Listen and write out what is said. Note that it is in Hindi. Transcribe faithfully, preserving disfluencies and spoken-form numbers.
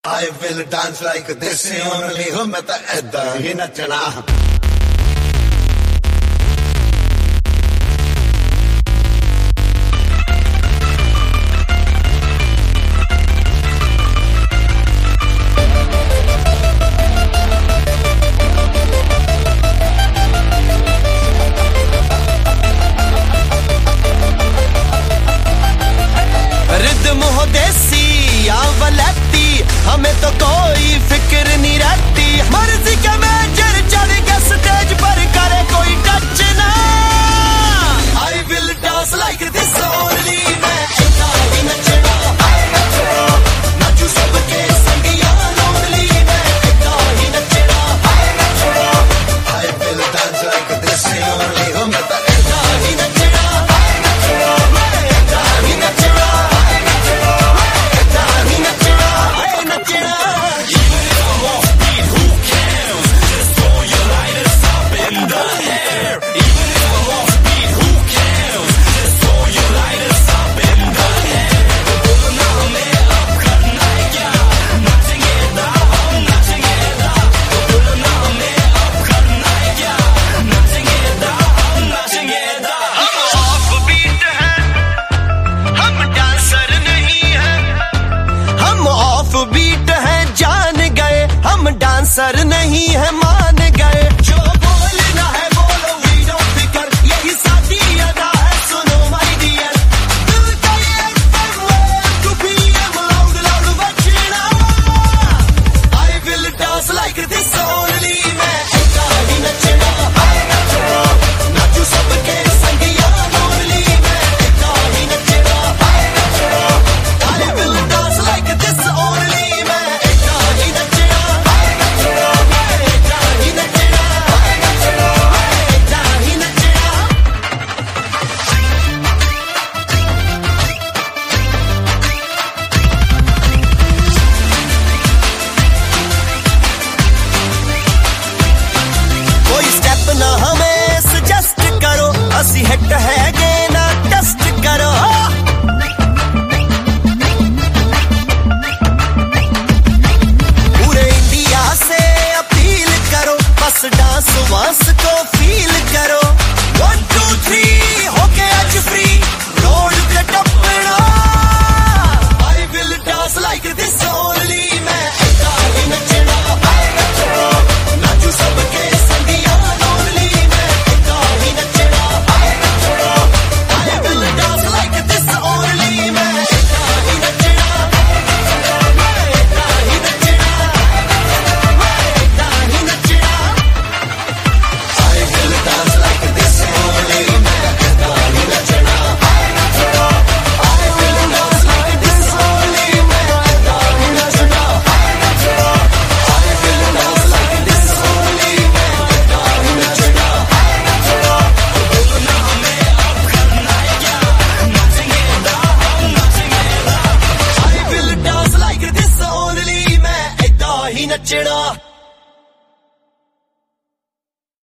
I will dance like this only हो मैं तो ऐदा ही नचना हमें तो कोई फिक्र नहीं रहती मर्जी के मेजर चढ़ के स्टेज पर करे कोई टच ना I will dance like this only मैं ऐसा ही नचना नाचू सबके संग यार lonely मैं ऐसा ही नचना I will dance like this only हो मैं तो ऐसा ही नचना मैं ऐसा ही नचना डांसर नहीं है